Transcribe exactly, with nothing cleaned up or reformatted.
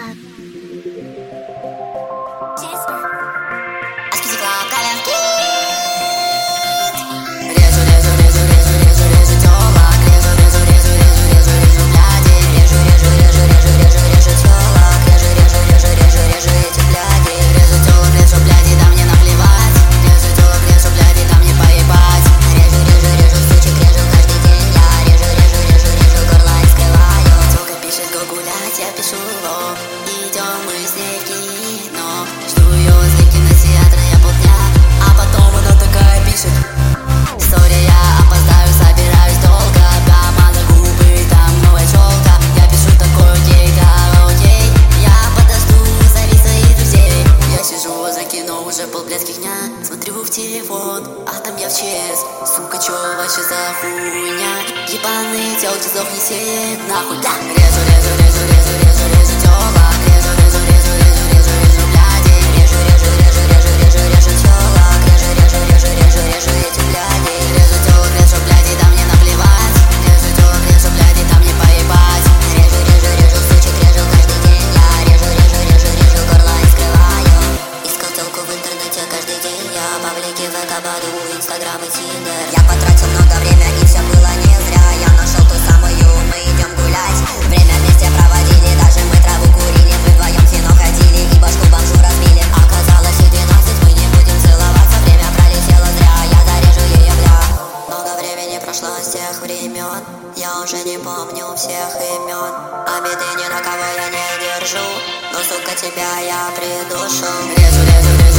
Режу, режу, режу, режу, режу, режу тёлок. Режу, режу, режу, режу, режу, режу бляди. Режу, режу, режу, режу, режу, режу тёлок. Режу, режу, режу, режу, режу эти бляди. Режу тёлок, режу бляди, да мне наплевать. Режу тёлок, режу бляди, да мне поебать. Режу, режу, режу сучек, режу каждый день. Я режу, режу, режу, режу горло и скрываю. Тёлка пишет го гулять, я пишу ло. Идём мы с ней в кино. Жду её возле кинотеатра я полдня. А потом она такая пишет: сори, я опоздаю, собираюсь долго. Помада, губы, там новая челка. Я пишу такой: окей, да, окей. Я подожду, зови своих друзей. Я сижу за кино уже полблядских дня. Смотрю в телефон, а там я в ЧС. Сука, чё вообще за хуйня? Ебаные телки, сдохните нахуй, да. Режу, режу, режу, режу, режу, режу тёлок. Режу, режу, режу, режу, режу, режу бляди. Режу, режу, режу, режу, режу, режу тёлок. Режу, режу, режу, режу, режу эти бляди. Режу тёлок, режу бляди, да мне наплевать. Режу тёлок, режу бляди, да мне поебать. Режу, режу, режу сучек, режу каждый день. Я режу, режу, режу, режу горло и скрываю. Искал тёлку в интернете каждый день. Я паблики в ВК, Баду, Инстаграм и Тиндер. Я потратил много времени, и всё было не зря. Я нашел ту самую, мы идем гулять. Время вместе проводили, даже мы траву курили. Мы вдвоем в кино ходили и башку бомжу разбили. Оказалось и двенадцать, мы не будем целоваться. Время пролетело зря, я зарежу ее, бля. Много времени прошло с тех времен. Я уже не помню всех имен. Обиды ни на кого я не держу, но, сука, тебя я придушу. Режу, режу, режу.